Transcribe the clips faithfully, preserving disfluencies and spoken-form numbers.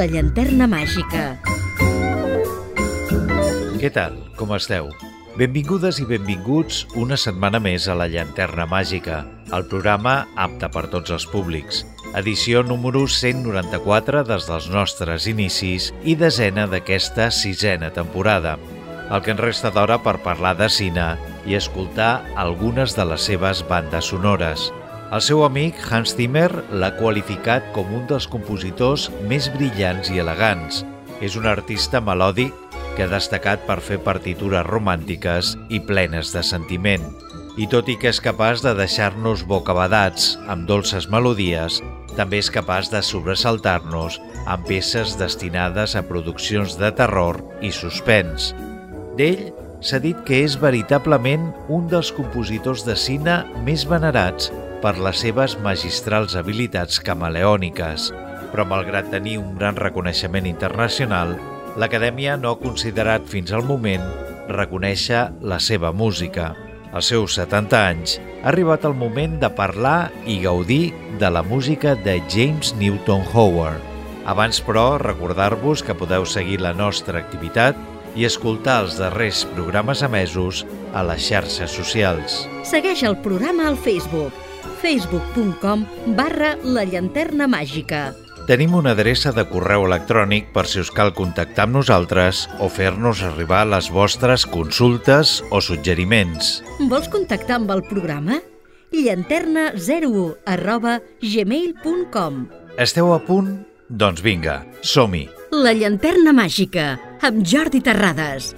La llanterna màgica. Què tal? Com esteu? Benvingudes i benvinguts una setmana més a La llanterna màgica, el programa apte per tots els públics. Edició número cent noranta-quatre des dels nostres inicis i desena d'aquesta sisena temporada. El que ens resta d'hora per parlar de cine i escoltar algunes de les seves bandes sonores. El seu amic Hans Zimmer l'ha qualificat com un dels compositors més brillants i elegants. És un artista melòdic que ha destacat per fer partitures romàntiques i plenes de sentiment. I tot i que és capaç de deixar-nos bocabadats amb dolces melodies, també és capaç de sobresaltar-nos amb peces destinades a produccions de terror i suspens. D'ell s'ha dit que és veritablement un dels compositors de cine més venerats per les seves magistrals habilitats camaleòniques, però malgrat tenir un gran reconeixement internacional, l'Acadèmia no ha considerat fins al moment reconèixer la seva música. Als seus setanta anys, ha arribat el moment de parlar i gaudir de la música de James Newton Howard. Abans, però, recordar-vos que podeu seguir la nostra activitat i escoltar els darrers programes emesos a les xarxes socials. Segueix el programa al Facebook, facebook punt com barra la llanterna màgica. Tenim una adreça de correu electrònic per si us cal contactar amb nosaltres o fer-nos arribar les vostres consultes o suggeriments. Vols contactar amb el programa? llanterna zero u arroba gmail punt com. Esteu a punt? Doncs vinga, som-hi! La llanterna màgica, amb Jordi Terrades.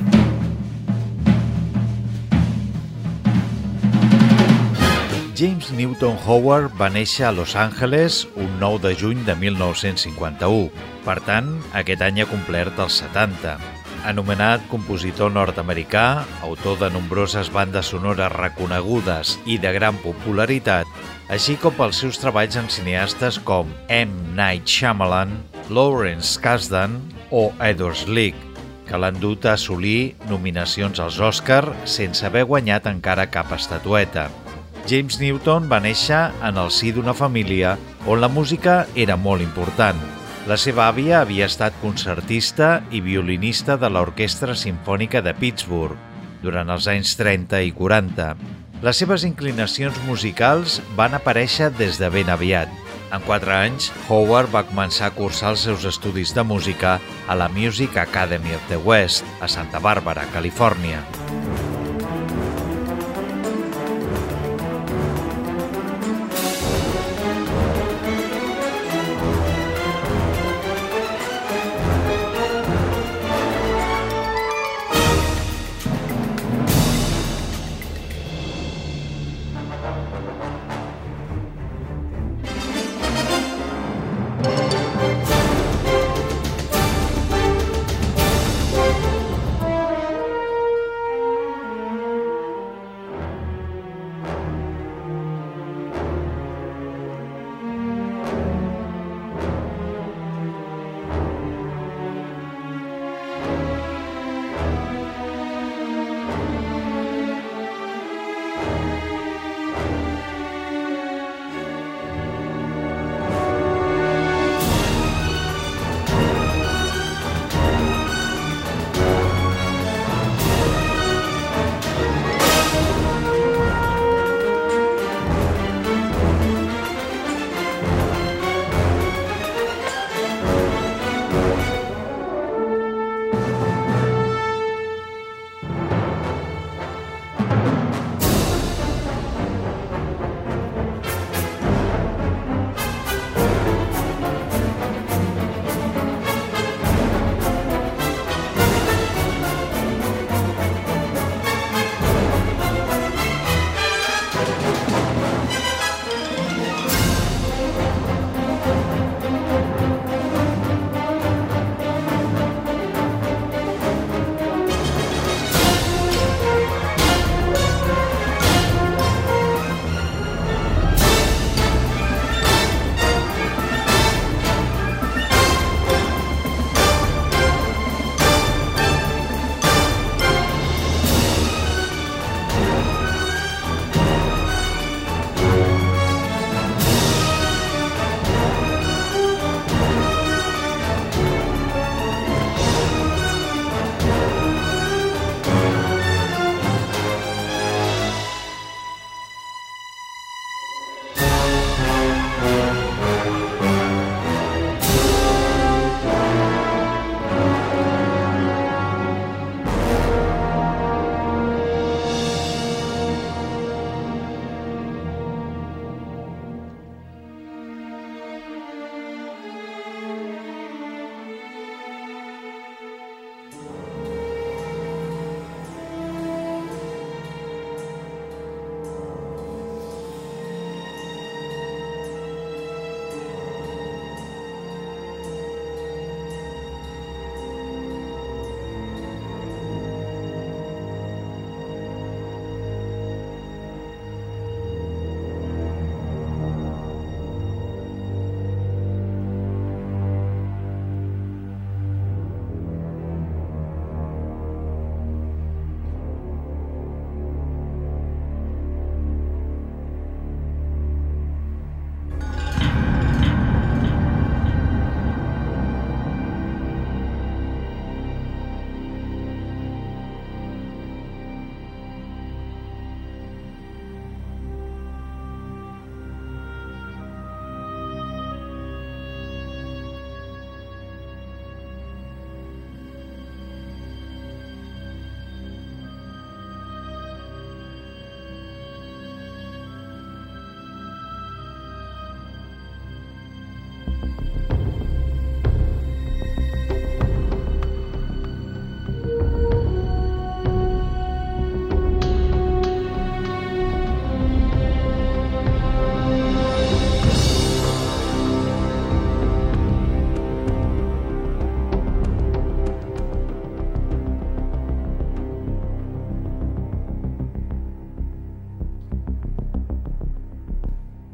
James Newton Howard va néixer a Los Angeles un nou de juny de mil nou-cents cinquanta-u. Per tant, aquest any ha complert els setanta. Anomenat compositor nord-americà, autor de nombroses bandes sonores reconegudes i de gran popularitat, així com pels seus treballs amb cineastes com M. Night Shyamalan, Lawrence Kasdan o Edward Slick, que l'han dut a assolir nominacions als Oscar sense haver guanyat encara cap estatueta. James Newton va néixer en el si d'una família on la música era molt important. La seva àvia havia estat concertista i violinista de l'Orquestra Simfònica de Pittsburgh durant els anys trenta i quaranta. Les seves inclinacions musicals van aparèixer des de ben aviat. En quatre anys, Howard va començar a cursar els seus estudis de música a la Music Academy of the West, a Santa Bàrbara, Califòrnia.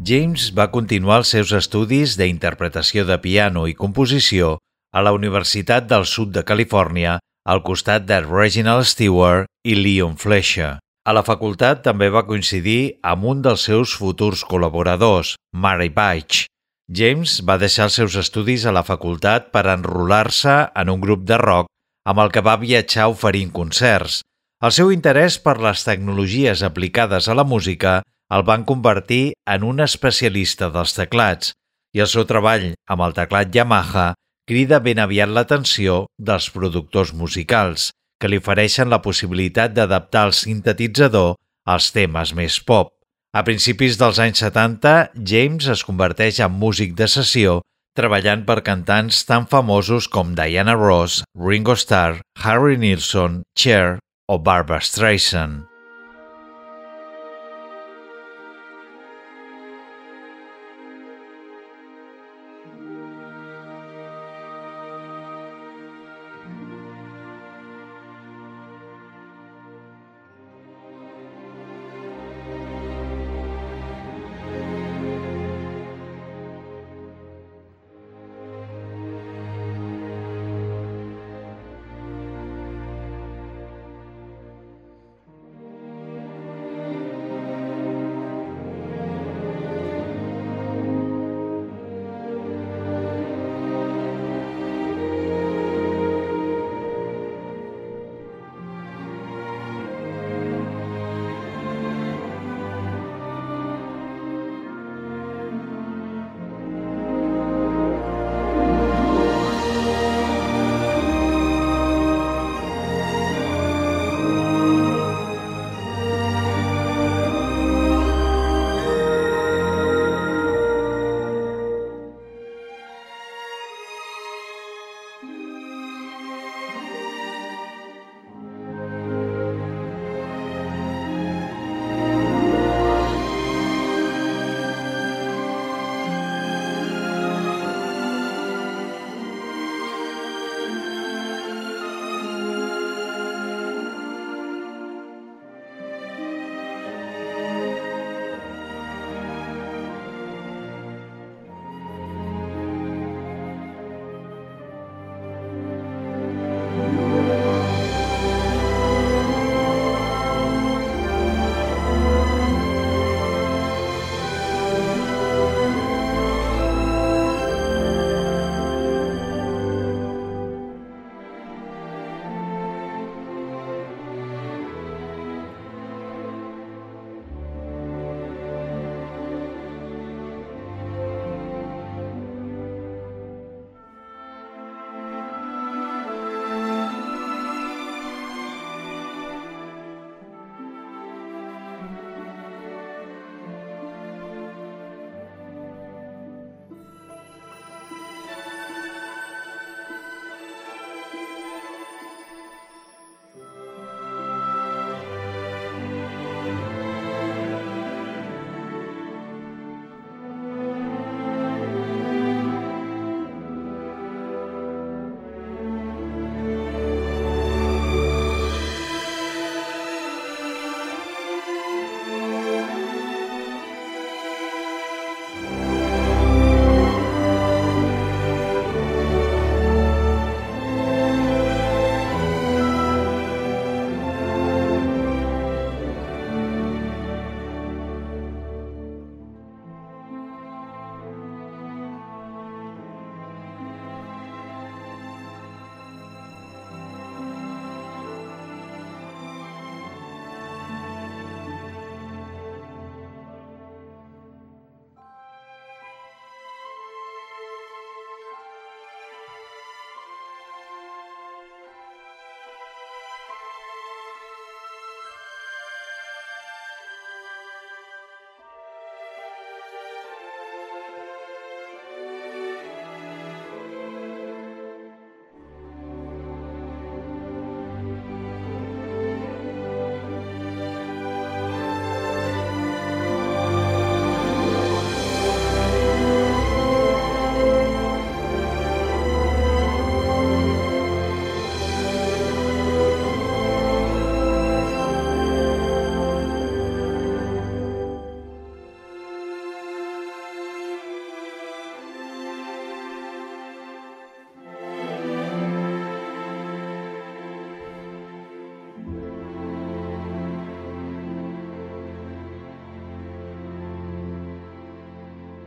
James va continuar els seus estudis d'interpretació de piano i composició a la Universitat del Sud de Califòrnia al costat de Reginald Stewart i Leon Fleischer. A la facultat també va coincidir amb un dels seus futurs col·laboradors, Murray Veitch. James va deixar els seus estudis a la facultat per enrolar-se en un grup de rock amb el que va viatjar oferint concerts. El seu interès per les tecnologies aplicades a la música el van convertir en un especialista dels teclats i el seu treball amb el teclat Yamaha crida ben aviat l'atenció dels productors musicals, que li ofereixen la possibilitat d'adaptar el sintetitzador als temes més pop. A principis dels anys setanta, James es converteix en músic de sessió, treballant per cantants tan famosos com Diana Ross, Ringo Starr, Harry Nilsson, Cher o Barbra Streisand.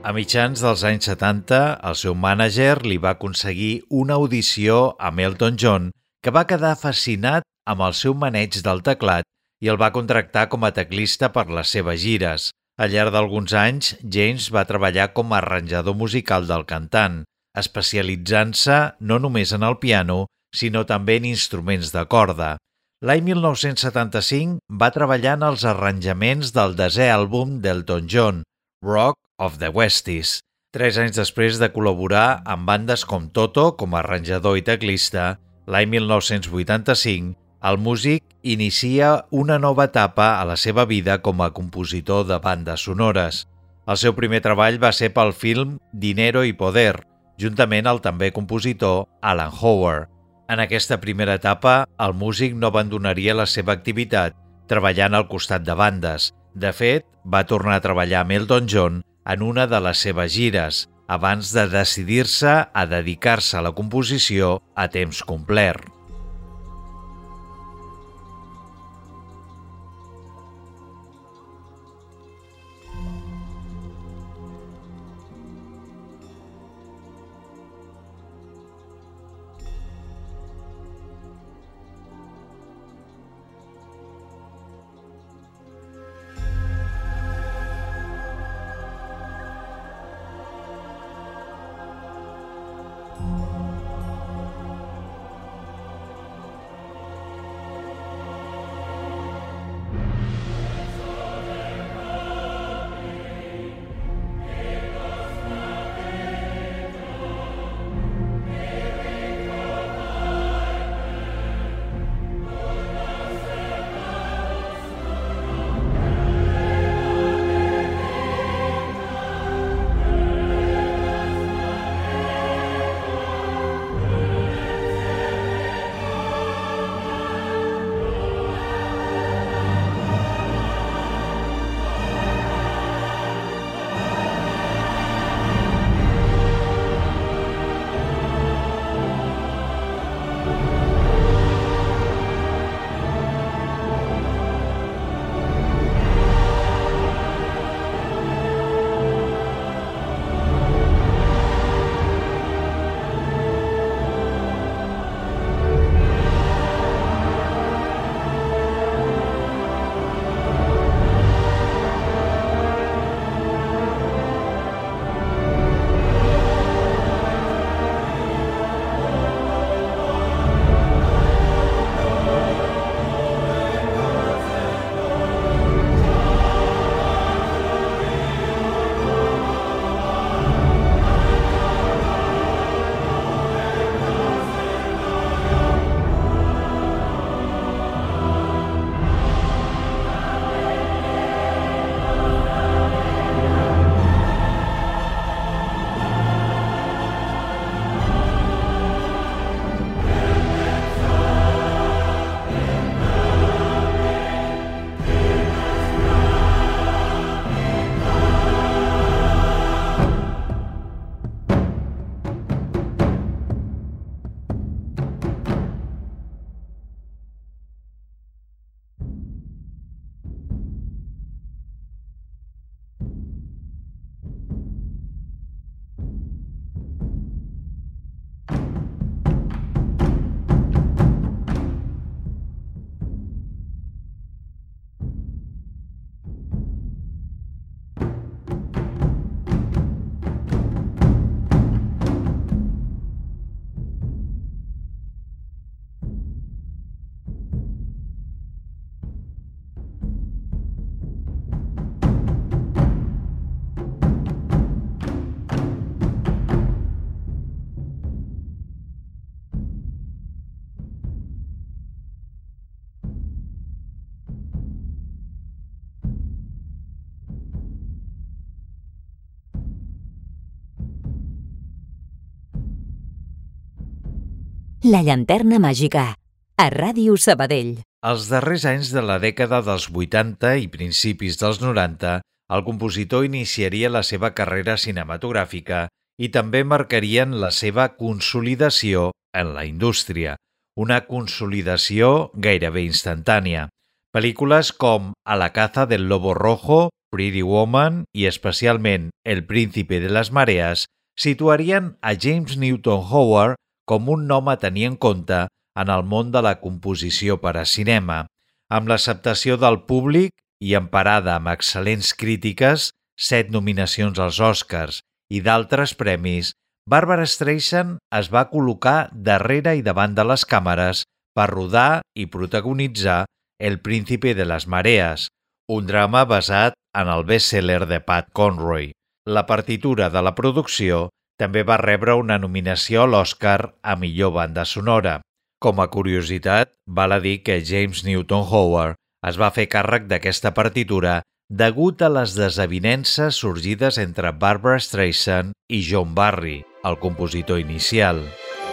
A mitjans dels anys setanta, el seu mànager li va aconseguir una audició amb Elton John, que va quedar fascinat amb el seu maneig del teclat i el va contractar com a teclista per les seves gires. Al llarg d'alguns anys, James va treballar com a arranjador musical del cantant, especialitzant-se no només en el piano, sinó també en instruments de corda. L'any mil nou-cents setanta-cinc va treballar en els arranjaments del desè àlbum d'Elton John, Rock of the Westies. Tres anys després de col·laborar amb bandes com Toto com a arranjador i teclista, l'any mil nou-cents vuitanta-cinc, el músic inicia una nova etapa a la seva vida com a compositor de bandes sonores. El seu primer treball va ser pel film Dinero y Poder, juntament al també compositor Alan Howard. En aquesta primera etapa, el músic no abandonaria la seva activitat, treballant al costat de bandes. De fet, va tornar a treballar amb Elton John en una de les seves gires, abans de decidir-se a dedicar-se a la composició a temps complet. La llanterna màgica, a Ràdio Sabadell. Als darrers anys de la dècada dels vuitanta i principis dels noranta, el compositor iniciaria la seva carrera cinematogràfica i també marcarien la seva consolidació en la indústria, una consolidació gairebé instantània. Pel·lícules com A la caza del lobo rojo, Pretty Woman i especialment El príncipe de les marees situarien a James Newton Howard com un nom a tenir en compte en el món de la composició per a cinema. Amb l'acceptació del públic i emparada amb excel·lents crítiques, set nominacions als Oscars i d'altres premis, Barbra Streisand es va col·locar darrere i davant de les càmeres per rodar i protagonitzar El príncipe de les marees, un drama basat en el best-seller de Pat Conroy. La partitura de la producció també va rebre una nominació a l'Oscar a millor banda sonora. Com a curiositat, val a dir que James Newton Howard es va fer càrrec d'aquesta partitura degut a les desavinences sorgides entre Barbra Streisand i John Barry, el compositor inicial.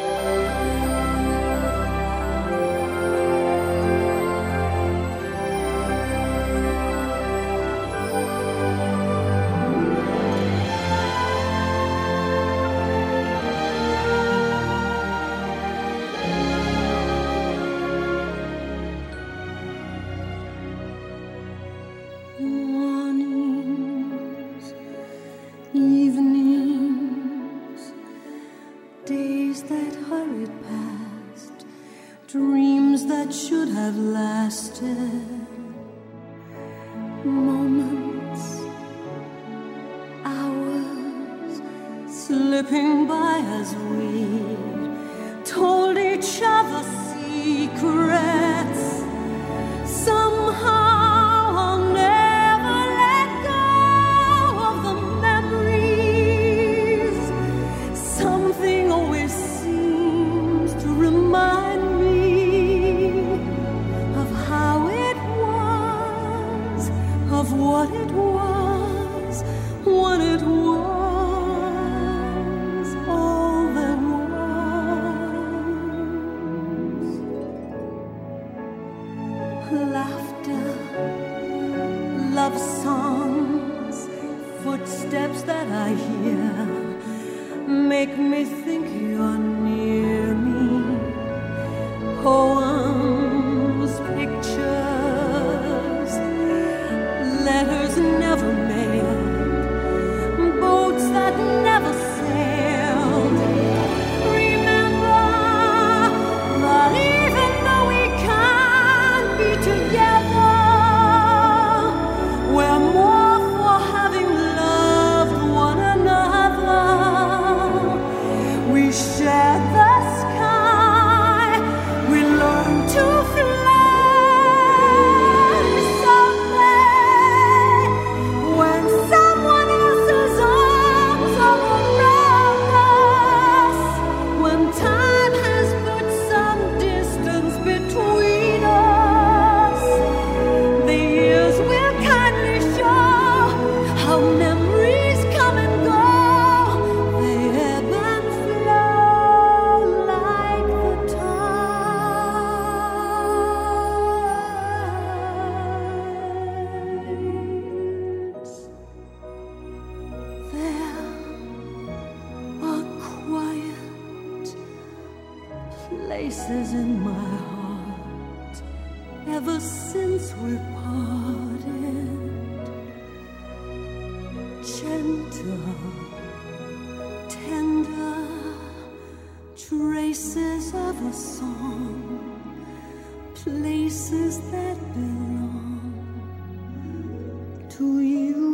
Places in my heart ever since we're parted, gentle, tender traces of a song, places that belong to you.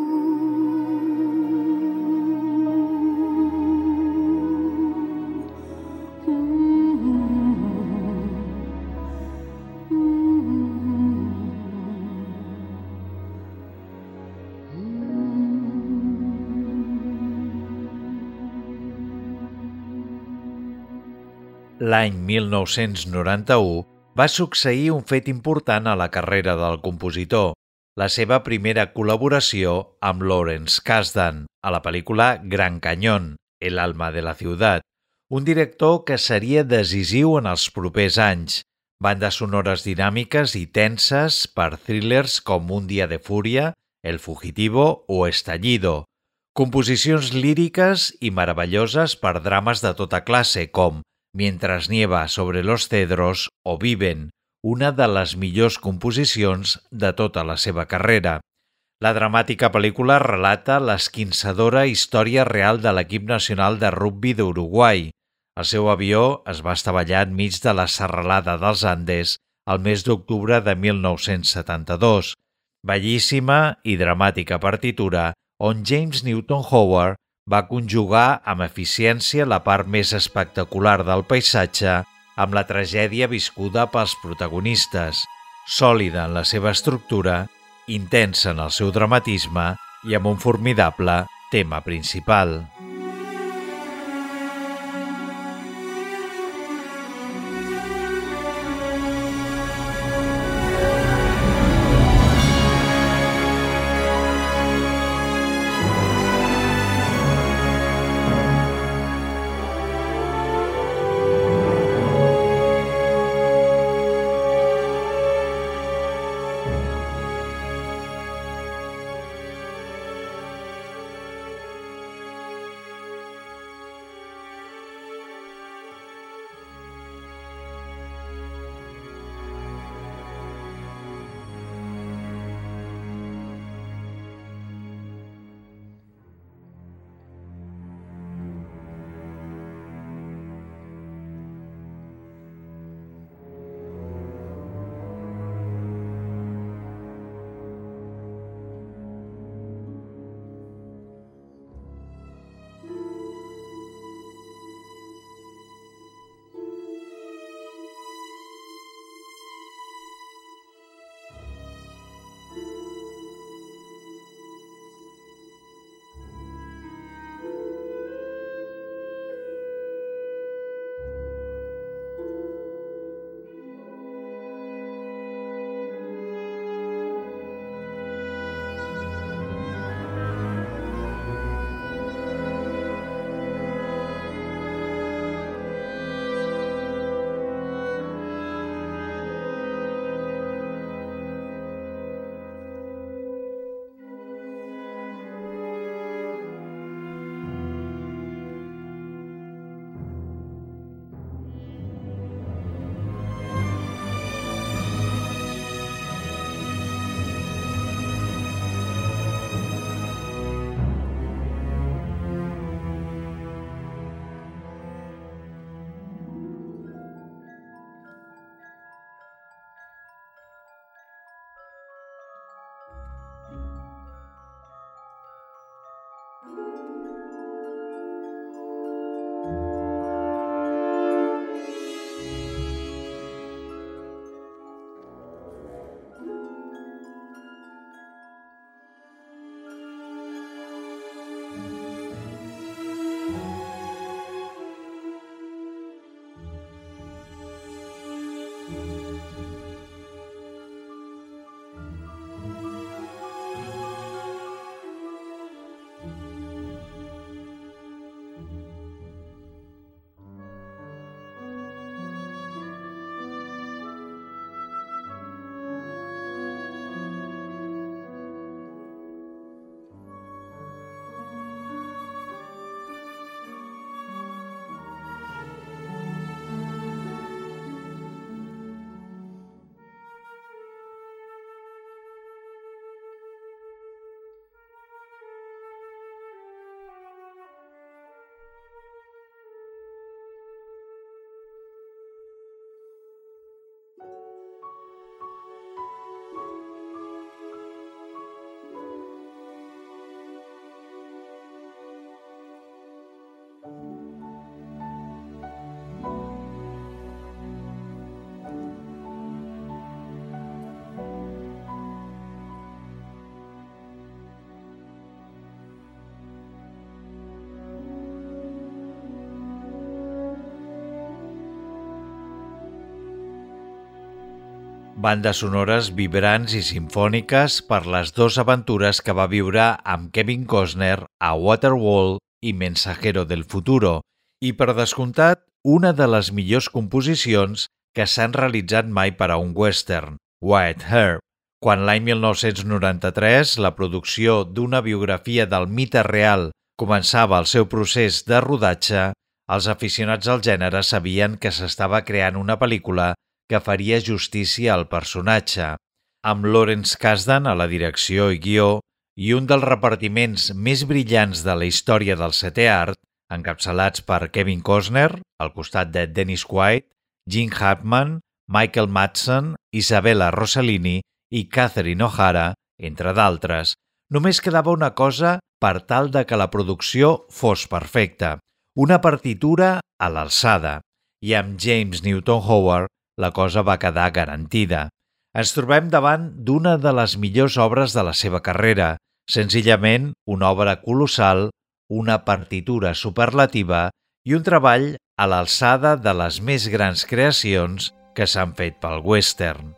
L'any mil nou-cents noranta-u va succeir un fet important a la carrera del compositor, la seva primera col·laboració amb Lawrence Kasdan a la pel·lícula Gran Cañón, El alma de la ciutat, un director que seria decisiu en els propers anys, bandes sonores dinàmiques i tenses per thrillers com Un dia de fúria, El fugitivo o Estallido, composicions líriques i meravelloses per drames de tota classe com Mientras nieva sobre los cedros o Viven, una de les millors composicions de tota la seva carrera. La dramàtica pel·lícula relata l'esquinçadora història real de l'equip nacional de rugbi d'Uruguai. El seu avió es va estavellar enmig de la serralada dels Andes el mes d'octubre de mil nou-cents setanta-dos. Bellíssima i dramàtica partitura on James Newton Howard va conjugar amb eficiència la part més espectacular del paisatge amb la tragèdia viscuda pels protagonistes, sòlida en la seva estructura, intensa en el seu dramatisme i amb un formidable tema principal. bandes sonores vibrants i simfòniques per les dues aventures que va viure amb Kevin Costner a Waterworld i Mensajero del Futuro, i per descomptat, una de les millors composicions que s'han realitzat mai per a un western, White Hair, quan l'any mil nou-cents noranta-tres la producció d'una biografia del mite real començava el seu procés de rodatge, els aficionats al gènere sabien que s'estava creant una pel·lícula que faria justícia al personatge, amb Lawrence Kasdan a la direcció i guió i un dels repartiments més brillants de la història del setè art, encapçalats per Kevin Costner, al costat de Dennis Quaid, Gene Hackman, Michael Madsen, Isabella Rossellini i Catherine O'Hara, entre d'altres. Només quedava una cosa per tal de que la producció fos perfecta, una partitura a l'alçada, i amb James Newton Howard la cosa va quedar garantida. Ens trobem davant d'una de les millors obres de la seva carrera, senzillament una obra colossal, una partitura superlativa i un treball a l'alçada de les més grans creacions que s'han fet pel western.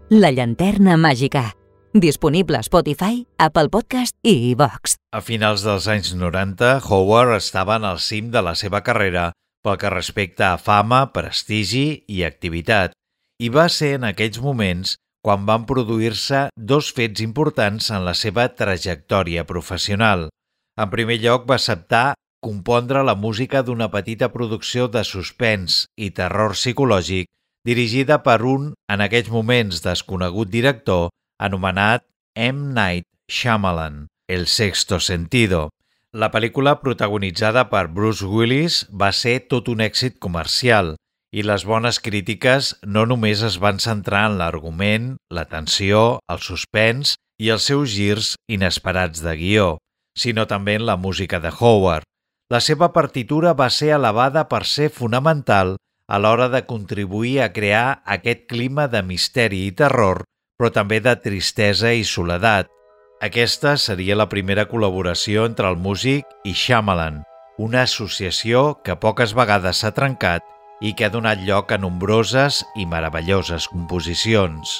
La llanterna màgica. Disponible a Spotify, Apple Podcast i iVox. A finals dels anys noranta, Howard estava en el cim de la seva carrera pel que respecta a fama, prestigi i activitat, i va ser en aquells moments quan van produir-se dos fets importants en la seva trajectòria professional. En primer lloc, va acceptar compondre la música d'una petita producció de suspens i terror psicològic dirigida per un, en aquells moments desconegut director, anomenat M. Night Shyamalan, El sexto sentido. La pel·lícula, protagonitzada per Bruce Willis, va ser tot un èxit comercial i les bones crítiques no només es van centrar en l'argument, la tensió, el suspens i els seus girs inesperats de guió, sinó també en la música de Howard. La seva partitura va ser alabada per ser fonamental a l'hora de contribuir a crear aquest clima de misteri i terror, però també de tristesa i soledat. Aquesta seria la primera col·laboració entre el músic i Shyamalan, una associació que poques vegades s'ha trencat i que ha donat lloc a nombroses i meravelloses composicions.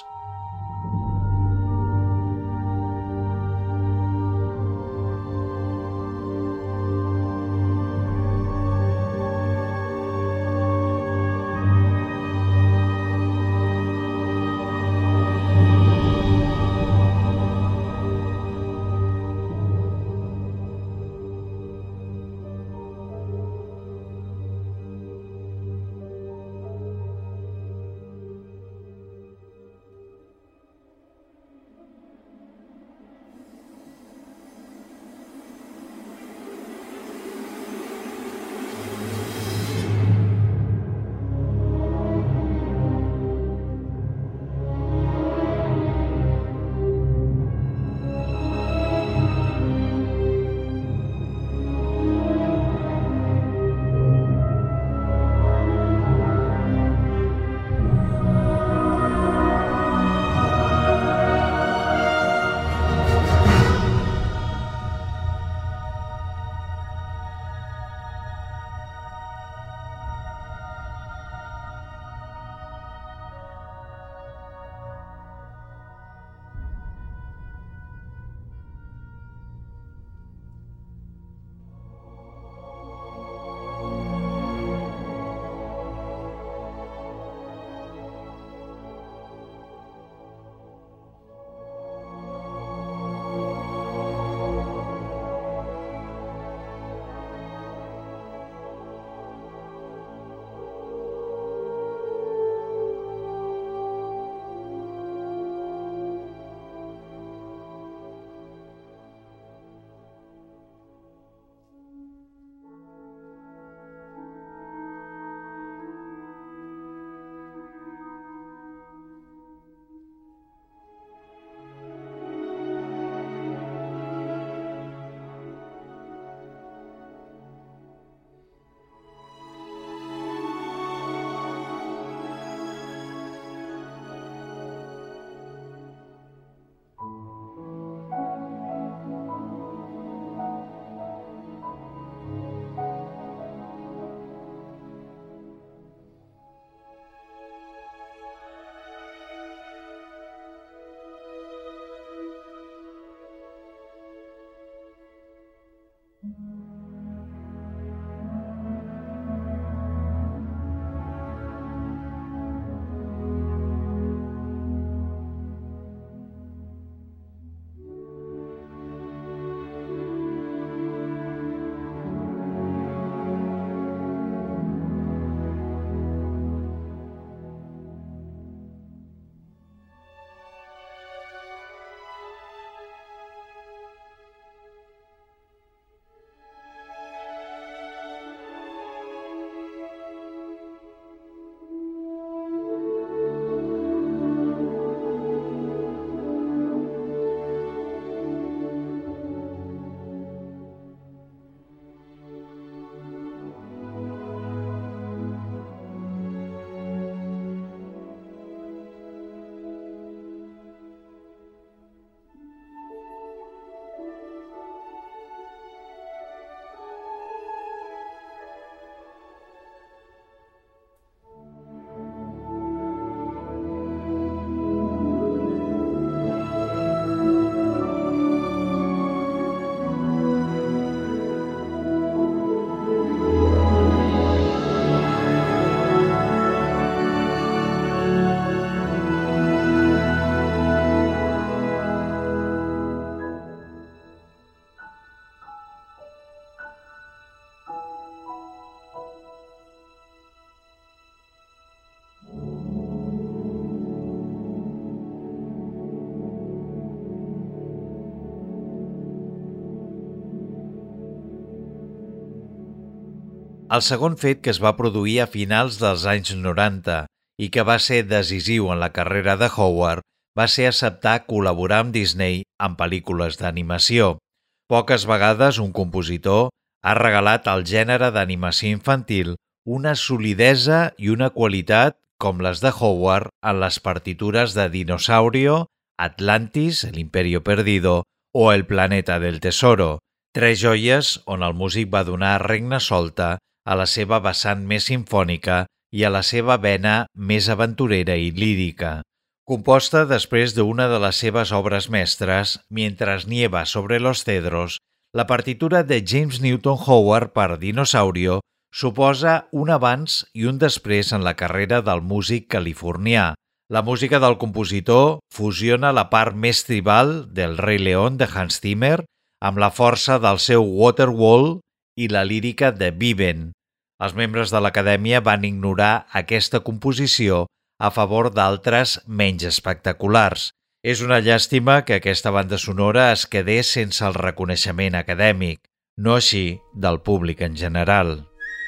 El segon fet que es va produir a finals dels anys noranta i que va ser decisiu en la carrera de Howard va ser acceptar col·laborar amb Disney en pel·lícules d'animació. Poques vegades un compositor ha regalat al gènere d'animació infantil una solidesa i una qualitat com les de Howard en les partitures de Dinosaurio, Atlantis, El Imperio Perdido o El Planeta del Tesoro, tres joies on el músic va donar regna solta a la seva vessant més simfònica i a la seva vena més aventurera i lírica. Composta després d'una de les seves obres mestres, Mientras nieva sobre los cedros, la partitura de James Newton Howard per Dinosaurio suposa un abans i un després en la carrera del músic californià. La música del compositor fusiona la part més tribal del Rei León de Hans Zimmer amb la força del seu Waterworld i la lírica de Viven. Els membres de l'Acadèmia van ignorar aquesta composició a favor d'altres menys espectaculars. És una llàstima que aquesta banda sonora es quedés sense el reconeixement acadèmic, no així del públic en general.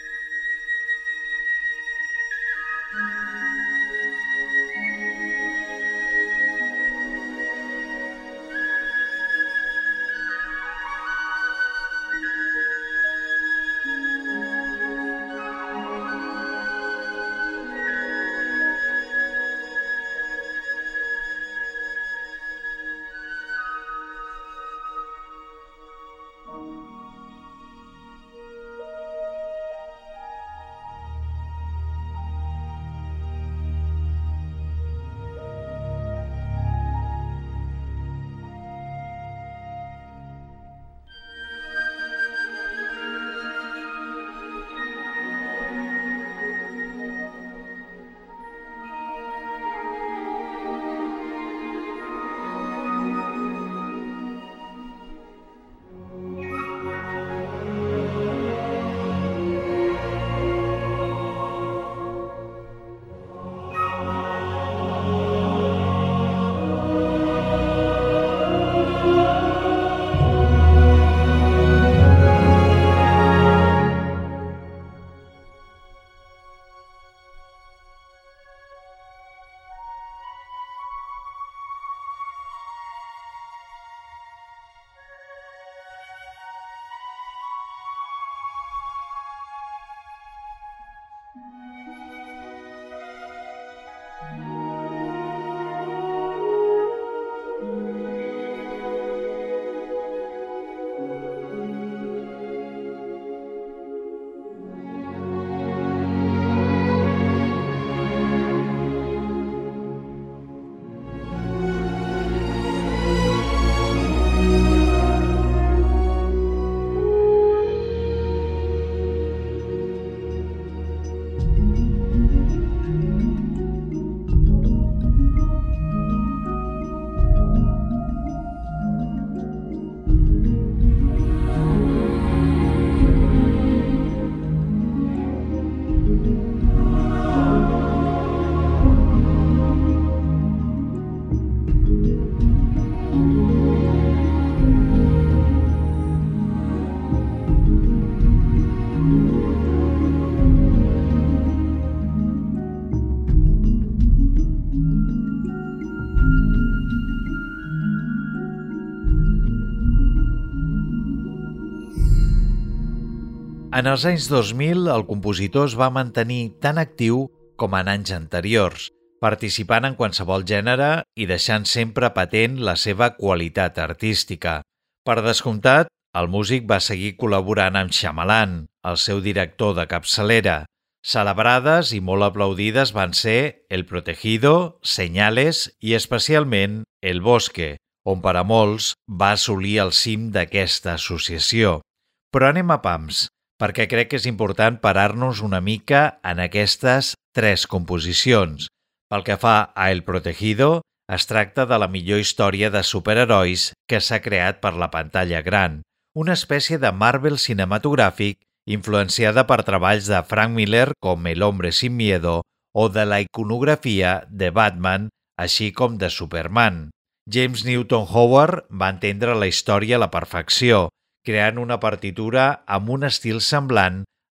En els anys dos mil, el compositor es va mantenir tan actiu com en anys anteriors, participant en qualsevol gènere i deixant sempre patent la seva qualitat artística. Per descomptat, el músic va seguir col·laborant amb Shyamalan, el seu director de capçalera. Celebrades i molt aplaudides van ser El Protegido, Señales i especialment El Bosque, on per a molts va assolir el cim d'aquesta associació. Però anem a pams, perquè crec que és important parar-nos una mica en aquestes tres composicions. Pel que fa a El Protegido, es tracta de la millor història de superherois que s'ha creat per la pantalla gran, una espècie de Marvel cinematogràfic influenciada per treballs de Frank Miller com El Hombre sin Miedo o de la iconografia de Batman, així com de Superman. James Newton Howard va entendre la història a la perfecció, creant una partitura amb un estil semblant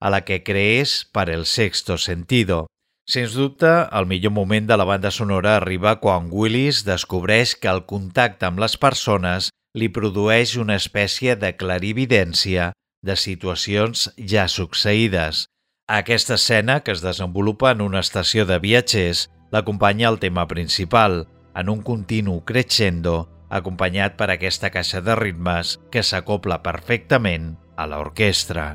a la que crees per el sexto sentido. Sens dubte, el millor moment de la banda sonora arriba quan Willis descobreix que el contacte amb les persones li produeix una espècie de clarividència de situacions ja succeïdes. Aquesta escena, que es desenvolupa en una estació de viatgers, l'acompanya el tema principal, en un continu crescendo, acompanyat per aquesta caixa de ritmes que s'acopla perfectament a l'orquestra.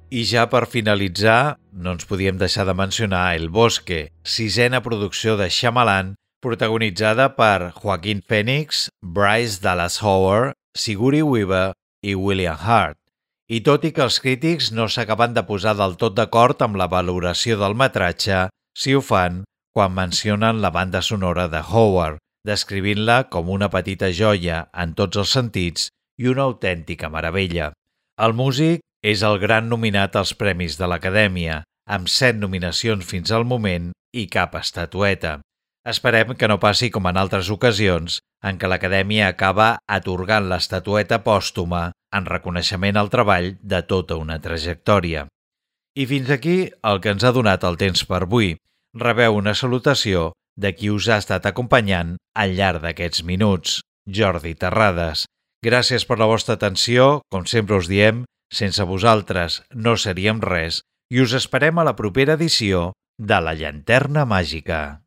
I ja per finalitzar, no ens podíem deixar de mencionar El Bosque, sisena producció de Shyamalan, protagonitzada per Joaquin Phoenix, Bryce Dallas Howard, Sigourney Weaver i William Hurt. I tot i que els crítics no s'acaben de posar del tot d'acord amb la valoració del metratge, sí ho fan quan mencionen la banda sonora de Howard, descrivint-la com una petita joia en tots els sentits i una autèntica meravella. El músic és el gran nominat als Premis de l'Acadèmia, amb set nominacions fins al moment i cap estatueta. Esperem que no passi com en altres ocasions, en què l'Acadèmia acaba atorgant l'estatueta pòstuma en reconeixement al treball de tota una trajectòria. I fins aquí el que ens ha donat el temps per avui. Rebeu una salutació de qui us ha estat acompanyant al llarg d'aquests minuts, Jordi Terrades. Gràcies per la vostra atenció, com sempre us diem, sense vosaltres no seríem res, i us esperem a la propera edició de La Llanterna Màgica.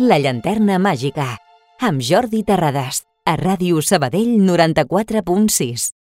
La llanterna màgica, amb Jordi Terrades, a Ràdio Sabadell noranta-quatre punt sis.